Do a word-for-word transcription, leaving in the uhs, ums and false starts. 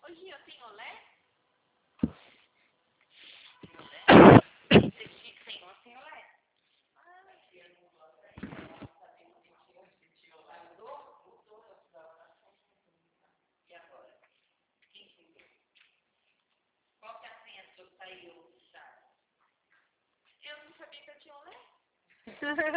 Hoje eu tenho olé? Tem olé? Você tinha que tem ontem olé? Ah, eu não gosto aí. Mudou? Mudou. E agora? Quem que mudou? Qual que é a senha que saiu, Charles? Eu não sabia que eu tinha olé.